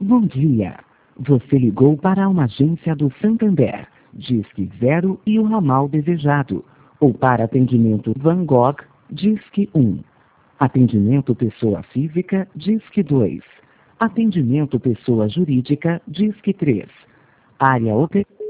Bom dia. Você ligou para uma agência do Santander, Disque 0 e o ramal desejado. Ou para atendimento Van Gogh, Disque 1. Atendimento pessoa física, Disque 2. Atendimento pessoa jurídica, Disque 3. Área